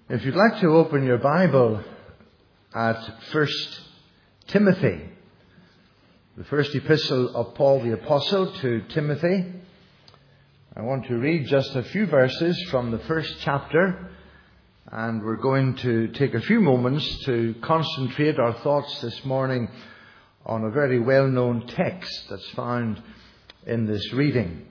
If you'd like to open your Bible at 1 Timothy, the first epistle of Paul the Apostle to Timothy, I want to read just a few verses from the first chapter, and we're going to take a few moments to concentrate our thoughts this morning on a very well-known text that's found in this reading.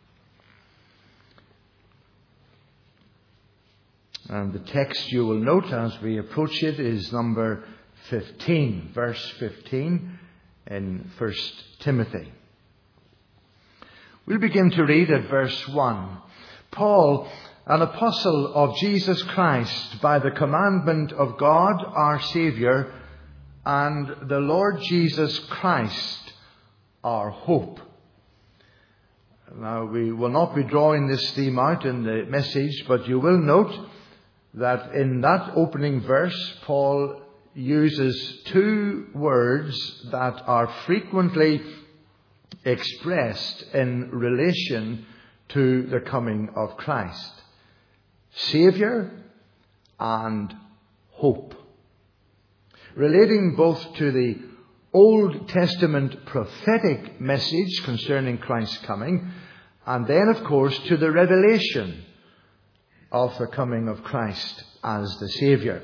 And the text you will note as we approach it is number 15, verse 15 in 1 Timothy. We'll begin to read at verse 1. Paul, an apostle of Jesus Christ, by the commandment of God our Saviour, and the Lord Jesus Christ, our hope. Now, we will not be drawing this theme out in the message, but you will note that in that opening verse, Paul uses two words that are frequently expressed in relation to the coming of Christ: Saviour and hope. Relating both to the Old Testament prophetic message concerning Christ's coming, and then, of course, to the revelation of the coming of Christ as the Saviour.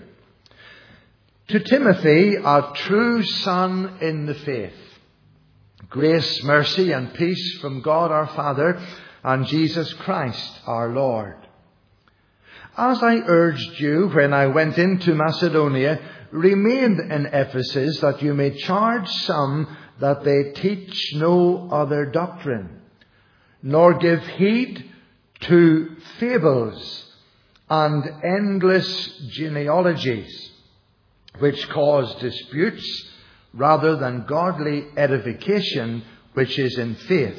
To Timothy, a true son in the faith, grace, mercy and peace from God our Father and Jesus Christ our Lord. As I urged you when I went into Macedonia, remain in Ephesus, that you may charge some that they teach no other doctrine, nor give heed to fables and endless genealogies, which cause disputes rather than godly edification, which is in faith.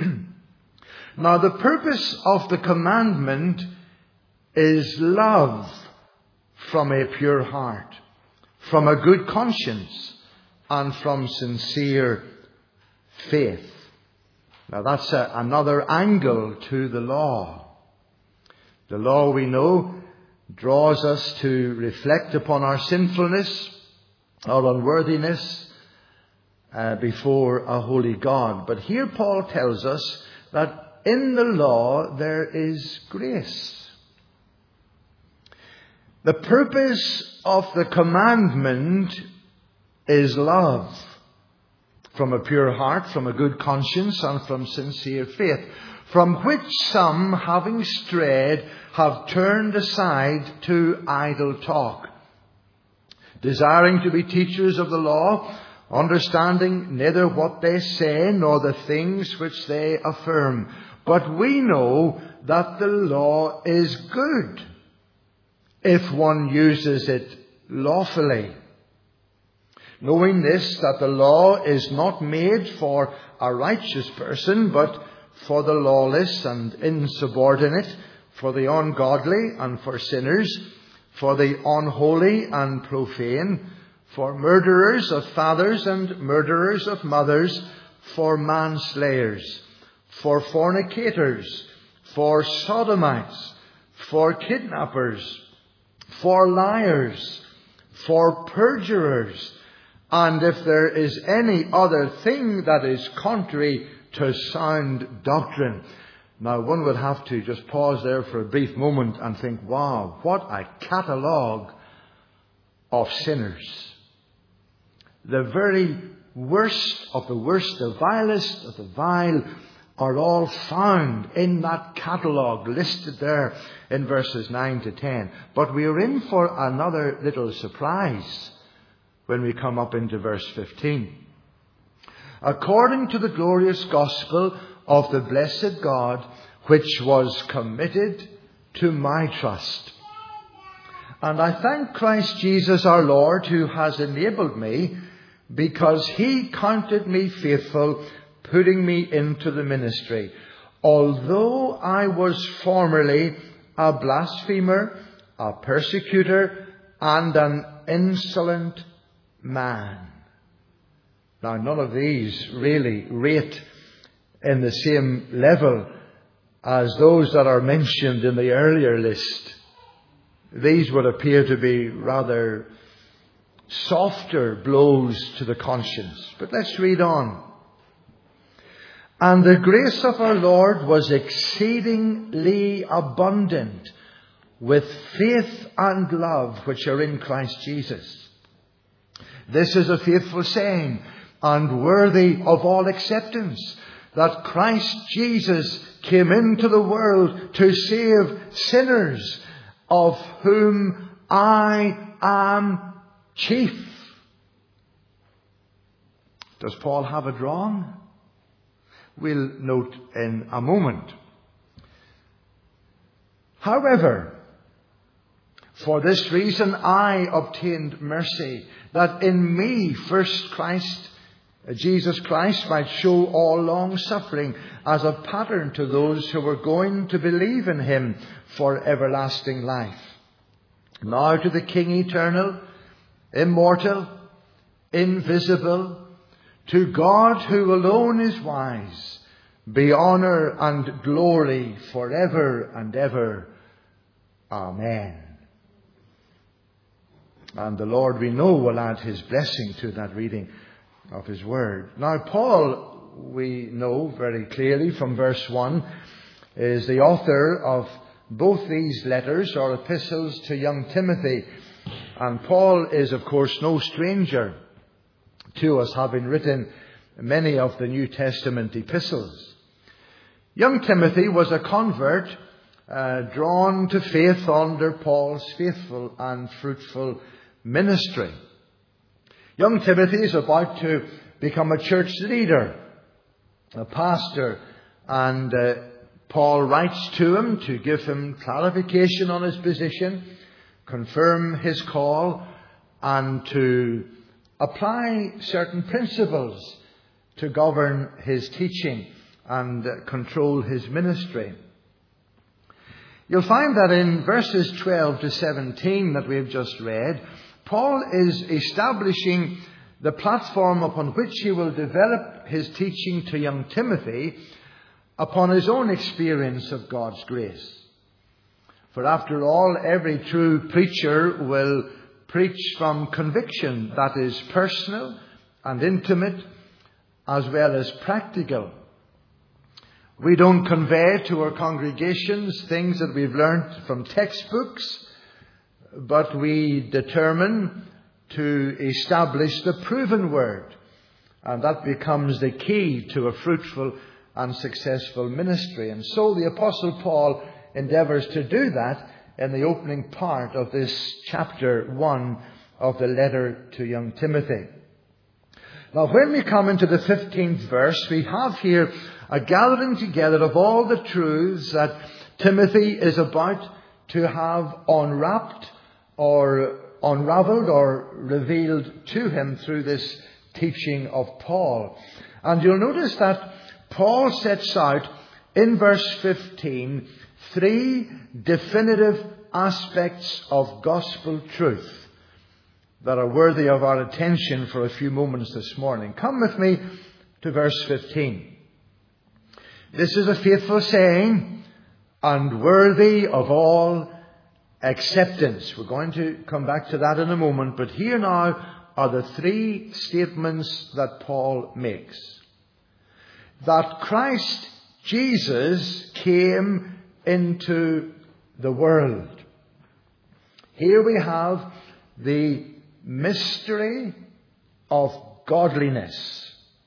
Now, the purpose of the commandment is love from a pure heart, from a good conscience, and from sincere faith. Now, that's another angle to the law. The law, we know, draws us to reflect upon our sinfulness, our unworthiness before a holy God. But here Paul tells us that in the law there is grace. The purpose of the commandment is love from a pure heart, from a good conscience, and from sincere faith, from which some, having strayed, have turned aside to idle talk, desiring to be teachers of the law, understanding neither what they say nor the things which they affirm. But we know that the law is good if one uses it lawfully, knowing this, that the law is not made for a righteous person, but for the lawless and insubordinate, for the ungodly and for sinners, for the unholy and profane, for murderers of fathers and murderers of mothers, for manslayers, for fornicators, for sodomites, for kidnappers, for liars, for perjurers, and if there is any other thing that is contrary to sound doctrine. Now, one would have to just pause there for a brief moment and think, wow, what a catalogue of sinners. The very worst of the worst, the vilest of the vile, are all found in that catalogue listed there in verses 9 to 10. But we are in for another little surprise when we come up into verse 15. According to the glorious gospel of the blessed God, which was committed to my trust. And I thank Christ Jesus our Lord, who has enabled me, because he counted me faithful, putting me into the ministry, although I was formerly a blasphemer, a persecutor, and an insolent man. Now, none of these really rate in the same level as those that are mentioned in the earlier list. these would appear to be rather softer blows to the conscience. But let's read on. And the grace of our Lord was exceedingly abundant with faith and love which are in Christ Jesus. This is a faithful saying and worthy of all acceptance, that Christ Jesus came into the world to save sinners, of whom I am chief. Does Paul have it wrong? We'll note in a moment. However, for this reason I obtained mercy, that in me first Jesus Christ might show all long suffering as a pattern to those who were going to believe in him for everlasting life. Now to the King eternal, immortal, invisible, to God who alone is wise, be honour and glory forever and ever. Amen. And the Lord, we know, will add his blessing to that reading of his word. Now, Paul, we know very clearly from verse 1, is the author of both these letters or epistles to young Timothy. And Paul is, of course, no stranger to us, having written many of the New Testament epistles. Young Timothy was a convert drawn to faith under Paul's faithful and fruitful ministry. Young Timothy is about to become a church leader, a pastor, and Paul writes to him to give him clarification on his position, confirm his call, and to apply certain principles to govern his teaching and control his ministry. You'll find that in verses 12 to 17 that we've just read, Paul is establishing the platform upon which he will develop his teaching to young Timothy upon his own experience of God's grace. For after all, every true preacher will preach from conviction that is personal and intimate as well as practical. We don't convey to our congregations things that we've learnt from textbooks, but we determine to establish the proven word, and that becomes the key to a fruitful and successful ministry. And so the Apostle Paul endeavours to do that in the opening part of this chapter 1 of the letter to young Timothy. Now, when we come into the 15th verse, we have here a gathering together of all the truths that Timothy is about to have unwrapped or unravelled or revealed to him through this teaching of Paul. And you'll notice that Paul sets out in verse 15 three definitive aspects of gospel truth that are worthy of our attention for a few moments this morning. Come with me to verse 15. This is a faithful saying and worthy of all acceptance. We're going to come back to that in a moment, but here now are the three statements that Paul makes. That Christ Jesus came into the world. Here we have the mystery of godliness.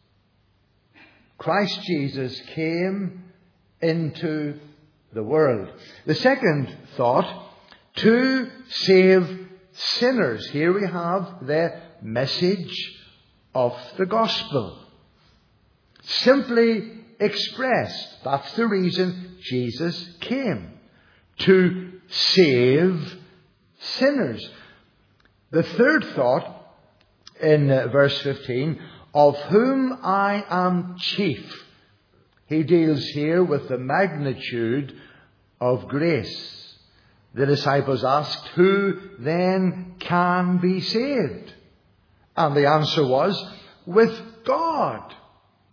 Christ Jesus came into the world. The second thought, to save sinners. Here we have the message of the gospel. Simply expressed. That's the reason Jesus came. To save sinners. The third thought in verse 15, of whom I am chief. He deals here with the magnitude of grace. The disciples asked, who then can be saved? And the answer was, with God,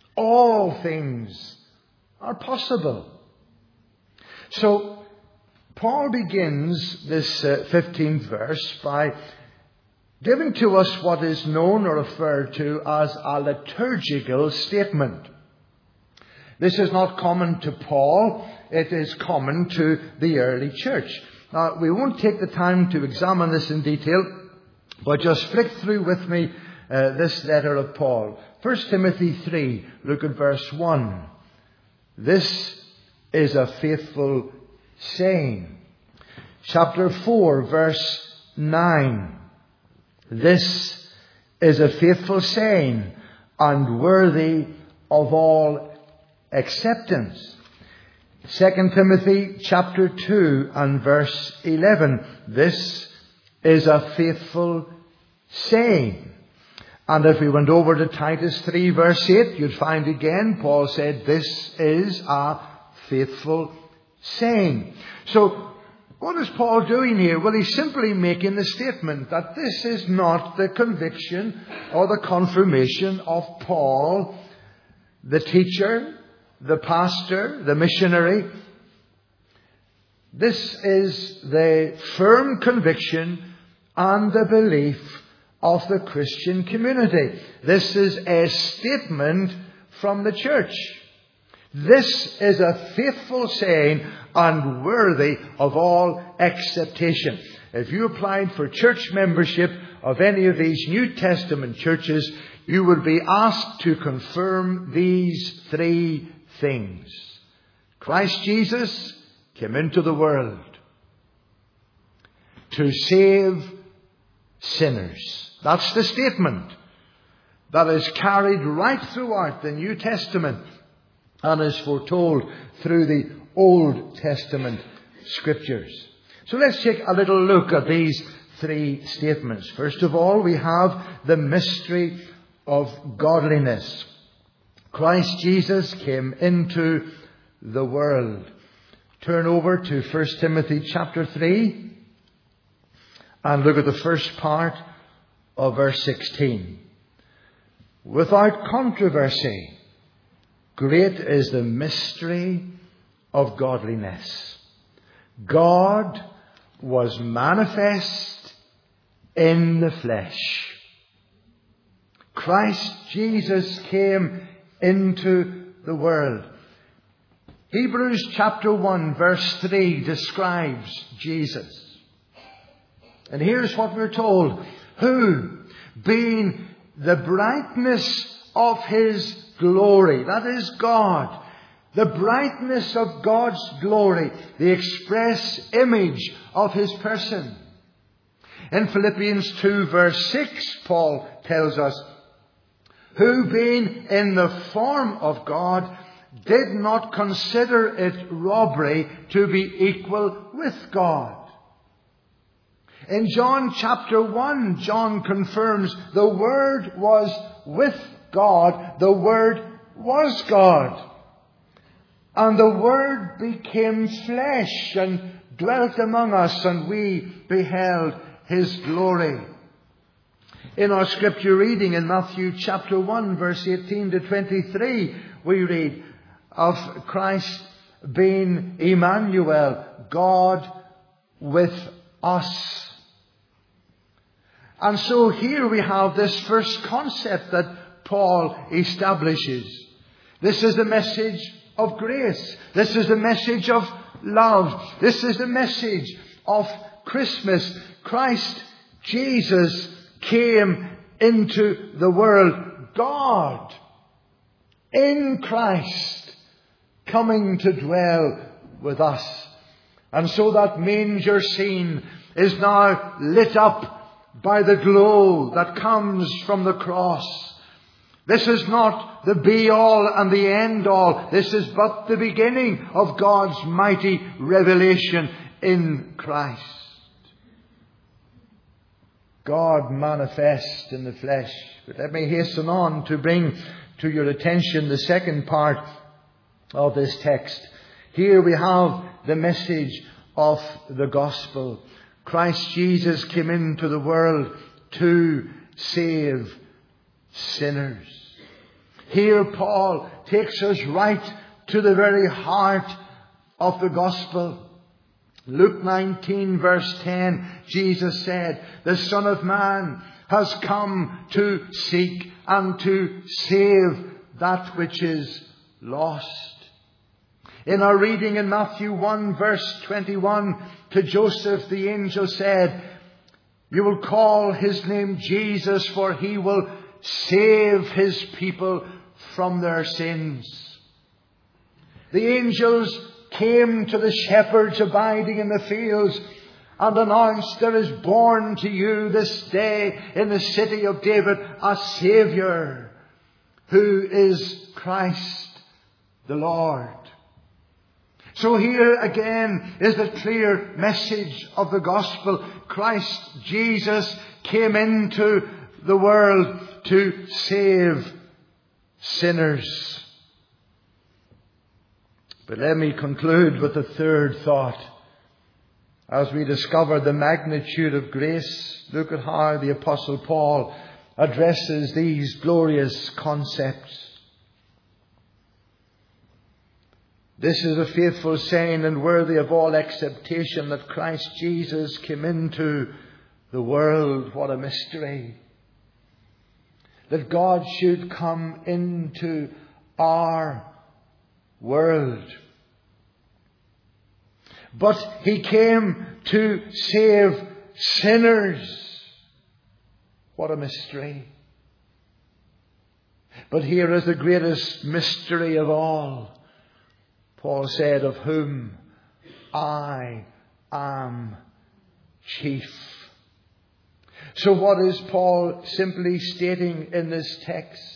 all things are possible. So, Paul begins this 15th verse by giving to us what is known or referred to as a liturgical statement. This is not common to Paul, it is common to the early church. Now, we won't take the time to examine this in detail, but just flick through with me this letter of Paul. 1 Timothy 3, look at verse 1. This is a faithful saying. Chapter 4, verse 9. This is a faithful saying and worthy of all acceptance. 2 Timothy chapter 2 and verse 11. This is a faithful saying. And if we went over to Titus 3 verse 8, you'd find again Paul said this is a faithful saying. So what is Paul doing here? Well, he's simply making the statement that this is not the conviction or the confirmation of Paul, the teacher, the pastor, the missionary. This is the firm conviction and the belief of the Christian community. This is a statement from the church. This is a faithful saying and worthy of all acceptation. If you applied for church membership of any of these New Testament churches, you would be asked to confirm these three things. Christ Jesus came into the world to save sinners. That's the statement that is carried right throughout the New Testament and is foretold through the Old Testament scriptures. So let's take a little look at these three statements. First of all, we have the mystery of godliness. Christ Jesus came into the world. Turn over to 1 Timothy chapter 3 and look at the first part of verse 16. Without controversy, great is the mystery of godliness. God was manifest in the flesh. Christ Jesus came into the world. Hebrews chapter 1 verse 3 describes Jesus. And here's what we're told. Who, being the brightness of his glory, that is God, the brightness of God's glory, the express image of his person. In Philippians 2 verse 6, Paul tells us, who being in the form of God, did not consider it robbery to be equal with God. In John chapter 1, John confirms the Word was with God, the Word was God. And the Word became flesh and dwelt among us, and we beheld his glory. In our scripture reading in Matthew chapter 1 verse 18 to 23, we read of Christ being Emmanuel, God with us. And so here we have this first concept that Paul establishes. This is the message of grace. This is the message of love. This is the message of Christmas. Christ Jesus came into the world. God in Christ coming to dwell with us. And so that manger scene is now lit up by the glow that comes from the cross. This is not the be-all and the end-all. This is but the beginning of God's mighty revelation in Christ. God manifest in the flesh. But let me hasten on to bring to your attention the second part of this text. Here we have the message of the gospel. Christ Jesus came into the world to save sinners. Here Paul takes us right to the very heart of the gospel. Luke 19 verse 10, Jesus said, "The Son of Man has come to seek and to save that which is lost." In our reading in Matthew 1 verse 21, to Joseph the angel said, "You will call his name Jesus, for he will save his people from their sins." The angels came to the shepherds abiding in the fields and announced, "There is born to you this day in the city of David a Saviour, who is Christ the Lord." So here again is the clear message of the gospel. Christ Jesus came into the world to save sinners. But let me conclude with a third thought. As we discover the magnitude of grace, look at how the Apostle Paul addresses these glorious concepts. "This is a faithful saying and worthy of all acceptation, that Christ Jesus came into the world." What a mystery. That God should come into our world. But he came to save sinners. What a mystery. But here is the greatest mystery of all. Paul said, "Of whom I am chief." So what is Paul simply stating in this text?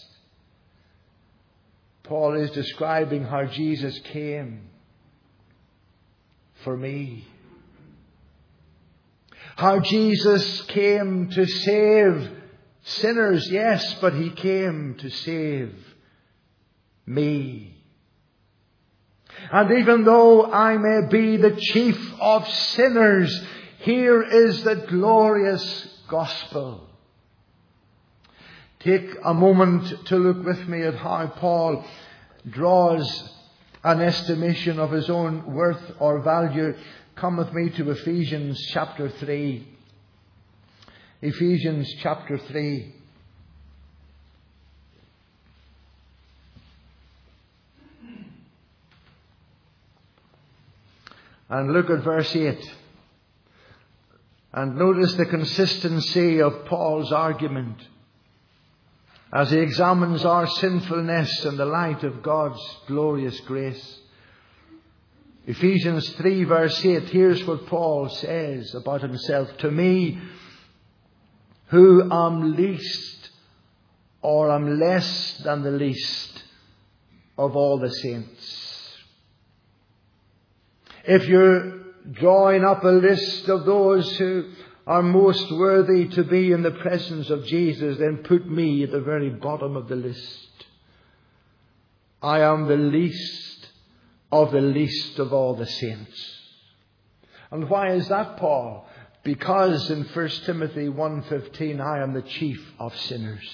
Paul is describing how Jesus came for me. How Jesus came to save sinners, yes, but he came to save me. And even though I may be the chief of sinners, here is the glorious gospel. Take a moment to look with me at how Paul draws an estimation of his own worth or value. Come with me to Ephesians chapter 3. Ephesians chapter 3. And look at verse 8. And notice the consistency of Paul's argument as he examines our sinfulness in the light of God's glorious grace. Ephesians 3 verse 8, here's what Paul says about himself. "To me, who am least, or am less than the least of all the saints." If you're drawing up a list of those who are most worthy to be in the presence of Jesus, then put me at the very bottom of the list. I am the least of all the saints. And why is that, Paul? Because in 1 Timothy 1:15, I am the chief of sinners.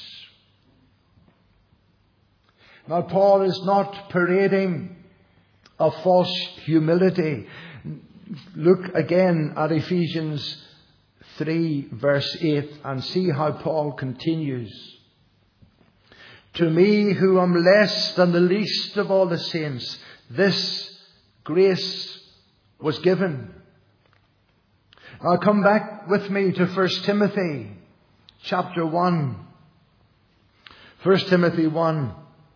Now, Paul is not parading a false humility. Look again at Ephesians 3 verse 8 and see how Paul continues. "To me, who am less than the least of all the saints, this grace was given." Now come back with me to 1 Timothy chapter 1. 1 Timothy 1.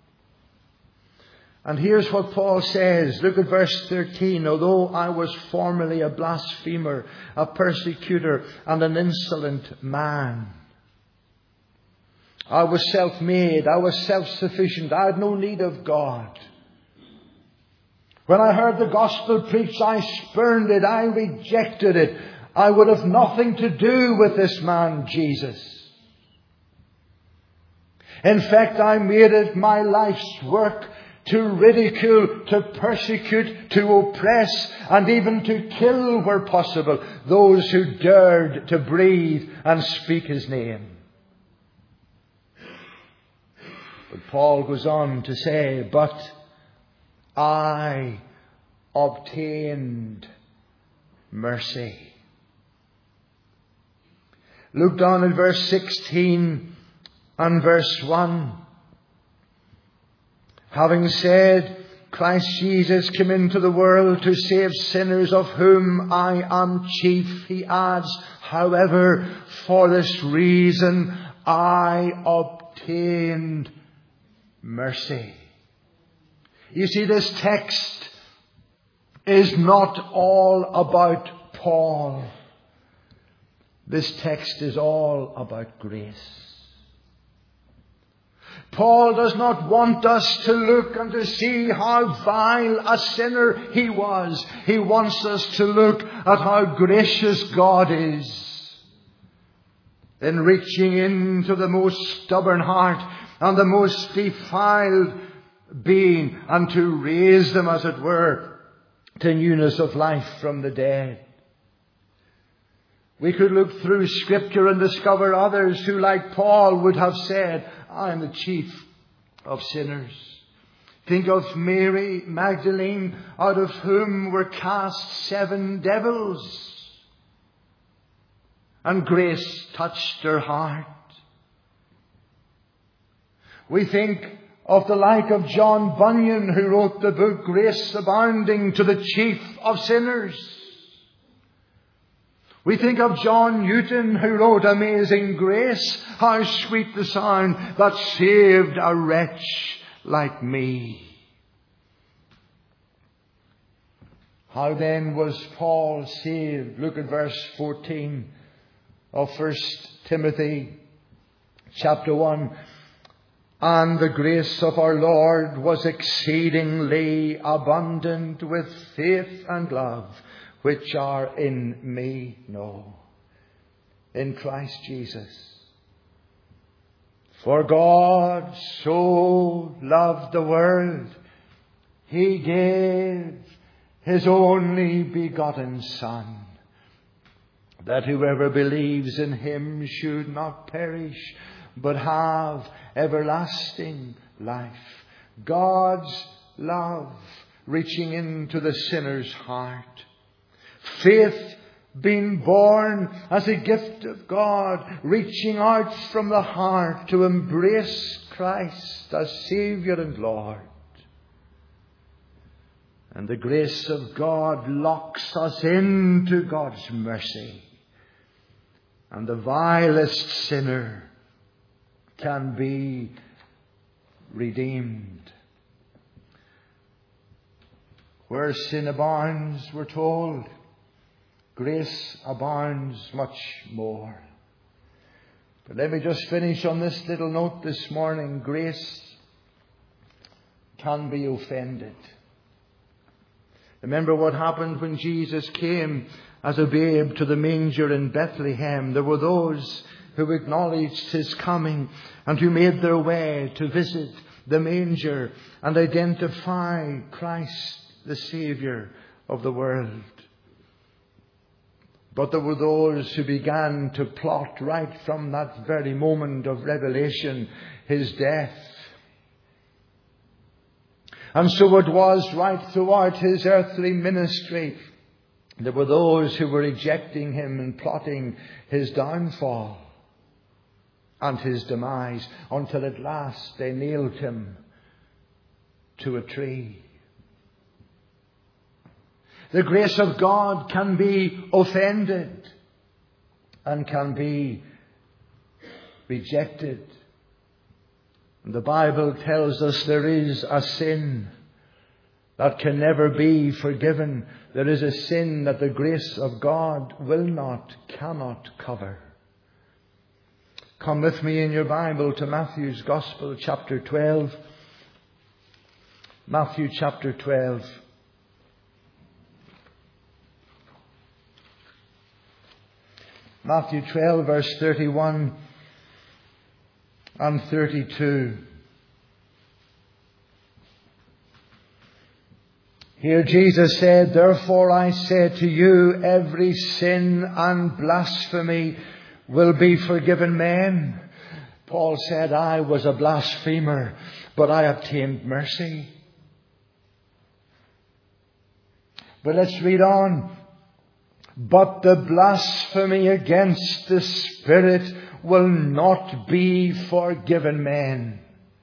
And here's what Paul says. Look at verse 13. "Although I was formerly a blasphemer, a persecutor, and an insolent man, I was self-made, I was self-sufficient, I had no need of God. When I heard the gospel preached, I spurned it, I rejected it. I would have nothing to do with this man, Jesus. In fact, I made it my life's work to ridicule, to persecute, to oppress, and even to kill where possible those who dared to breathe and speak his name." But Paul goes on to say, "But I obtained mercy. Look down at verse 16 and verse 1. Having said, Christ Jesus came into the world to save sinners, of whom I am chief, he adds, however, for this reason I obtained mercy. You see, this text is not all about Paul. This text is all about grace. Paul does not want us to look and to see how vile a sinner he was. He wants us to look at how gracious God is in reaching into the most stubborn heart and the most defiled being, and to raise them, as it were, to newness of life from the dead. We could look through Scripture and discover others who, like Paul, would have said, I am the chief of sinners. Think of Mary Magdalene, out of whom were cast 7 devils. And grace touched her heart. We think of the like of John Bunyan, who wrote the book Grace Abounding to the Chief of Sinners. We think of John Newton, who wrote Amazing Grace, how sweet the sound that saved a wretch like me. How then was Paul saved? Look at verse 14 of 1 Timothy chapter 1. And the grace of our Lord was exceedingly abundant with faith and love, which are in me, no, in Christ Jesus. For God so loved the world, he gave his only begotten Son, that whoever believes in him should not perish, but have everlasting life. God's love reaching into the sinner's heart. Faith being born as a gift of God, reaching out from the heart to embrace Christ as Saviour and Lord. And the grace of God locks us into God's mercy. And the vilest sinner can be redeemed. Where sin abounds, we're told, grace abounds much more. But let me just finish on this little note this morning. Grace can be offended. Remember what happened when Jesus came as a babe to the manger in Bethlehem. There were those who acknowledged his coming and who made their way to visit the manger and identify Christ, the Saviour of the world. But there were those who began to plot right from that very moment of revelation his death. And so it was right throughout his earthly ministry. There were those who were rejecting him and plotting his downfall and his demise, until at last they nailed him to a tree. The grace of God can be offended and can be rejected. The Bible tells us there is a sin that can never be forgiven. There is a sin that the grace of God will not, cannot cover. Come with me in your Bible to Matthew's Gospel, chapter 12. Matthew chapter 12. Matthew 12, verse 31 and 32. Here Jesus said, "Therefore I say to you, every sin and blasphemy will be forgiven men." Paul said, "I was a blasphemer, but I obtained mercy." But let's read on. But the blasphemy against the Spirit will not be forgiven men.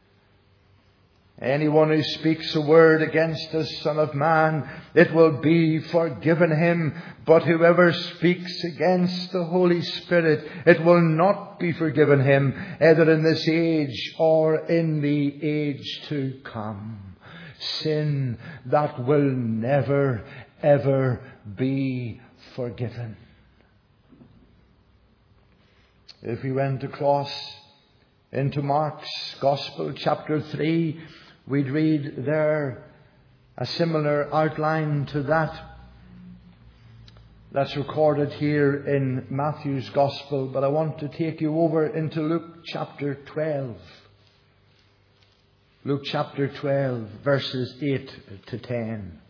Anyone who speaks a word against the Son of Man, it will be forgiven him. But whoever speaks against the Holy Spirit, it will not be forgiven him, either in this age or in the age to come. Sin that will never, ever be forgiven. If we went across into Mark's Gospel, chapter 3, we'd read there a similar outline to that's recorded here in Matthew's Gospel. But I want to take you over into Luke chapter 12. Luke chapter 12, verses 8 to 10.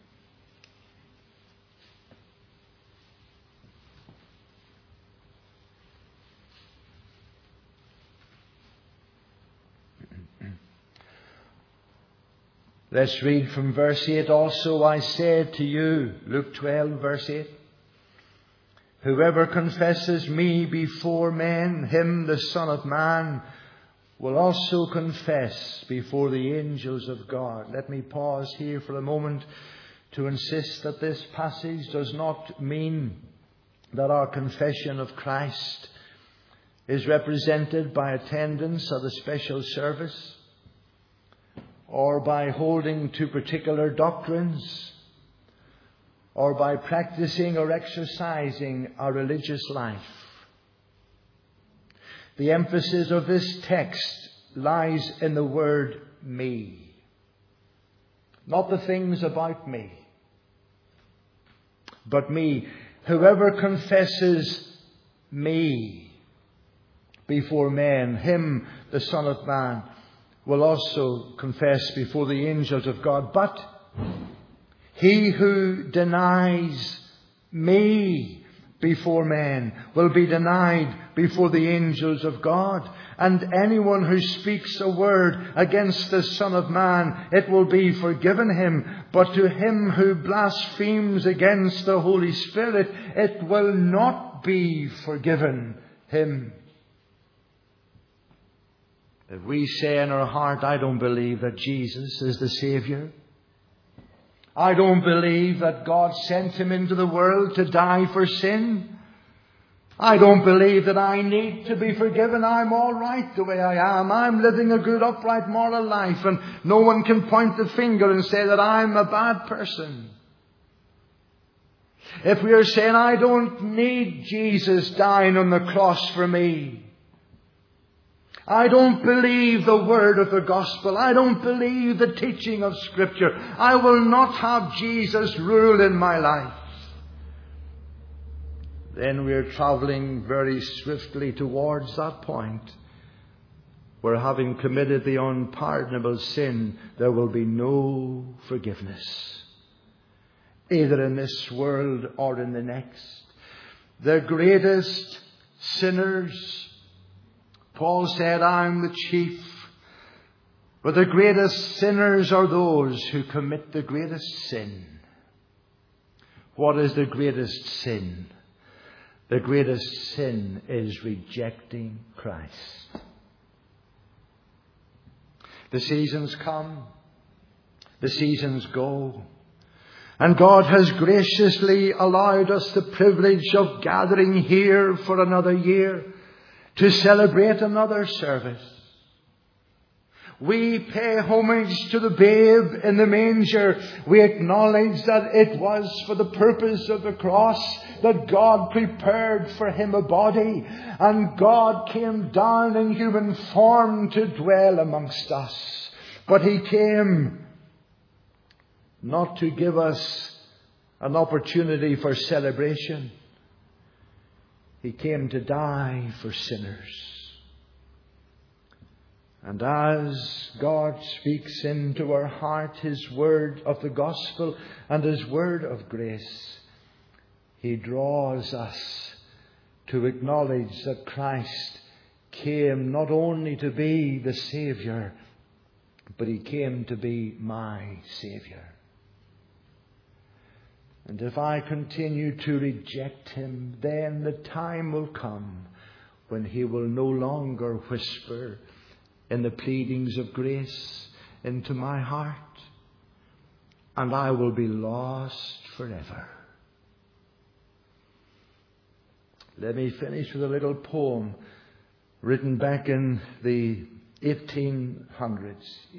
Let's read from verse 8. Also I say to you, Luke 12, verse 8, whoever confesses me before men, him the Son of Man will also confess before the angels of God. Let me pause here for a moment to insist that this passage does not mean that our confession of Christ is represented by attendance at a special service, or by holding to particular doctrines, or by practicing or exercising our religious life. The emphasis of this text lies in the word me. Not the things about me, but me. Whoever confesses me before men, him, the Son of Man, will also confess before the angels of God. But he who denies me before men will be denied before the angels of God. And anyone who speaks a word against the Son of Man, it will be forgiven him. But to him who blasphemes against the Holy Spirit, it will not be forgiven him. If we say in our heart, I don't believe that Jesus is the Saviour, I don't believe that God sent him into the world to die for sin, I don't believe that I need to be forgiven, I'm all right the way I am, I'm living a good, upright, moral life, and no one can point the finger and say that I'm a bad person. If we are saying, I don't need Jesus dying on the cross for me, I don't believe the word of the gospel, I don't believe the teaching of Scripture, I will not have Jesus rule in my life, then we're travelling very swiftly towards that point where, having committed the unpardonable sin, there will be no forgiveness, either in this world or in the next. The greatest sinners, Paul said, I'm the chief. But the greatest sinners are those who commit the greatest sin. What is the greatest sin? The greatest sin is rejecting Christ. The seasons come, the seasons go, and God has graciously allowed us the privilege of gathering here for another year to celebrate another service. We pay homage to the babe in the manger. We acknowledge that it was for the purpose of the cross that God prepared for him a body, and God came down in human form to dwell amongst us. But he came not to give us an opportunity for celebration. He came to die for sinners. And as God speaks into our heart his word of the gospel and his word of grace, he draws us to acknowledge that Christ came not only to be the Saviour, but he came to be my Saviour. And if I continue to reject him, then the time will come when he will no longer whisper in the pleadings of grace into my heart, and I will be lost forever. Let me finish with a little poem written back in the 1800s.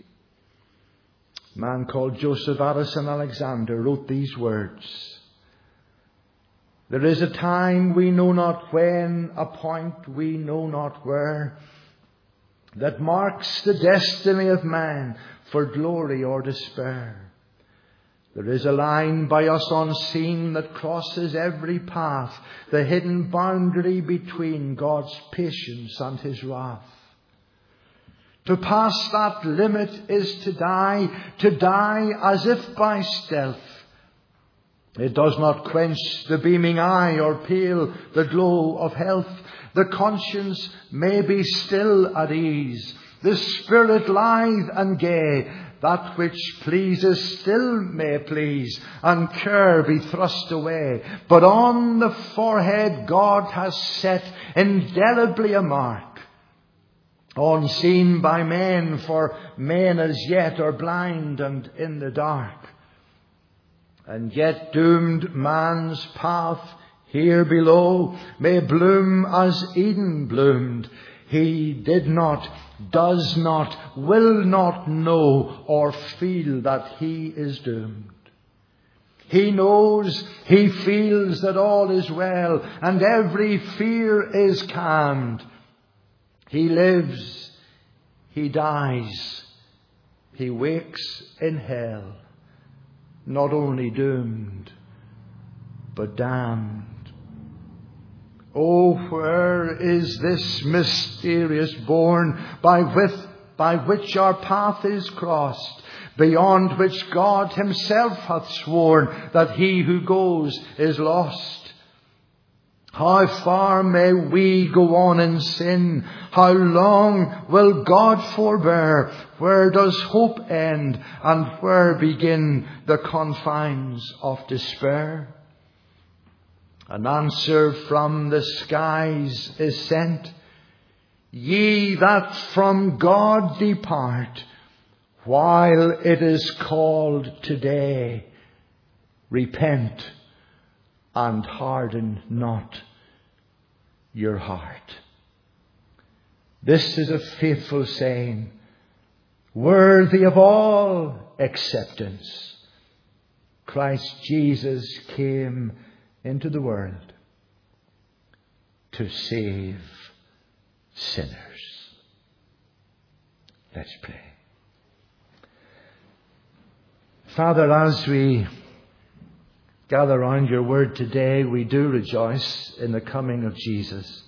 A man called Joseph Addison Alexander wrote these words: "There is a time we know not when, a point we know not where, that marks the destiny of man for glory or despair. There is a line by us unseen that crosses every path, the hidden boundary between God's patience and his wrath. To pass that limit is to die as if by stealth. It does not quench the beaming eye or pale the glow of health. The conscience may be still at ease, the spirit lithe and gay. That which pleases still may please, and care be thrust away. But on the forehead God has set indelibly a mark, unseen by men, for men as yet are blind and in the dark. And yet doomed man's path here below may bloom as Eden bloomed. He did not, does not, will not know or feel that he is doomed. He knows, he feels that all is well, and every fear is calmed. He lives, he dies, he wakes in hell, not only doomed, but damned. Oh, where is this mysterious bourne by which our path is crossed, beyond which God himself hath sworn that he who goes is lost? How far may we go on in sin? How long will God forbear? Where does hope end, and where begin the confines of despair? An answer from the skies is sent: ye that from God depart, while it is called today, repent and harden not your heart. This is a faithful saying, worthy of all acceptance. Christ Jesus came into the world to save sinners. Let's pray. Father, as we gather around your word today, we do rejoice in the coming of Jesus.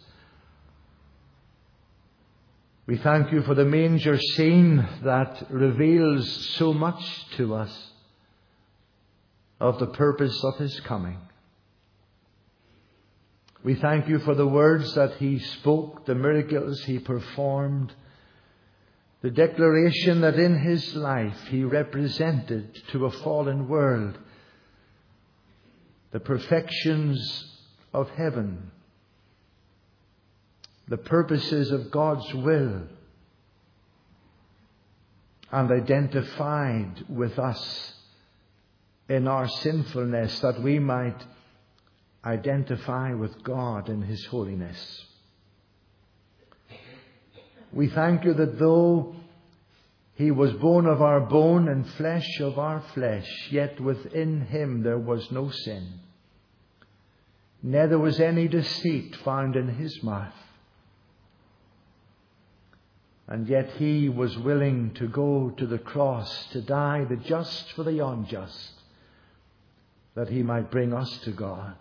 We thank you for the manger scene that reveals so much to us of the purpose of his coming. We thank you for the words that he spoke, the miracles he performed, the declaration that in his life he represented to a fallen world the perfections of heaven, the purposes of God's will, and identified with us in our sinfulness, that we might identify with God in his holiness. We thank you that though he was bone of our bone and flesh of our flesh, yet within him there was no sin. Neither was any deceit found in his mouth. And yet he was willing to go to the cross, to die the just for the unjust, that he might bring us to God.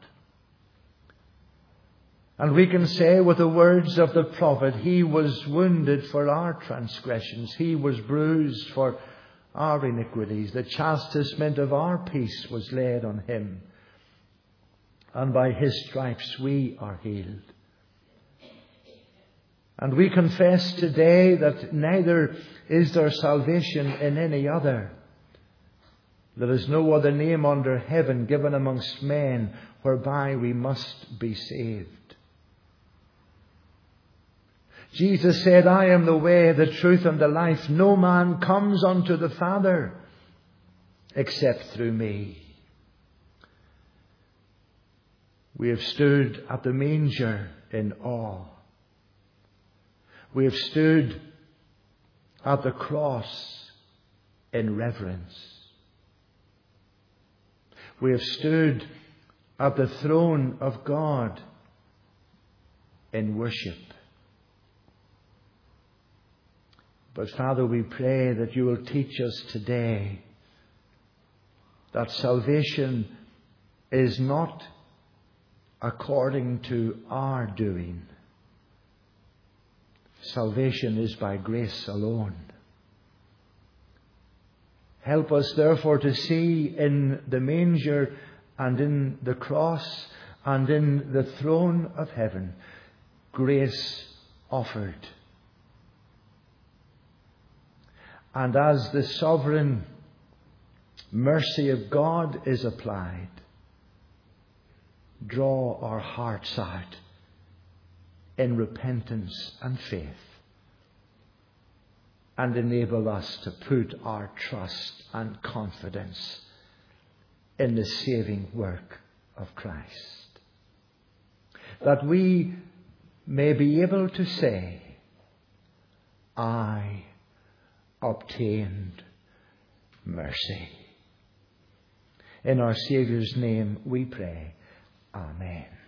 And we can say with the words of the prophet, he was wounded for our transgressions, he was bruised for our iniquities. The chastisement of our peace was laid on him, and by his stripes we are healed. And we confess today that neither is there salvation in any other, There is no other name under heaven given amongst men whereby we must be saved. Jesus said, I am the way, the truth, and the life. No man comes unto the Father except through me. We have stood at the manger in awe. We have stood at the cross in reverence. We have stood at the throne of God in worship. But Father, we pray that you will teach us today that salvation is not according to our doing. Salvation is by grace alone. Help us therefore to see in the manger and in the cross and in the throne of heaven grace offered. And as the sovereign mercy of God is applied, draw our hearts out in repentance and faith, and enable us to put our trust and confidence in the saving work of Christ, that we may be able to say, I obtained mercy. In our Saviour's name we pray. Amen.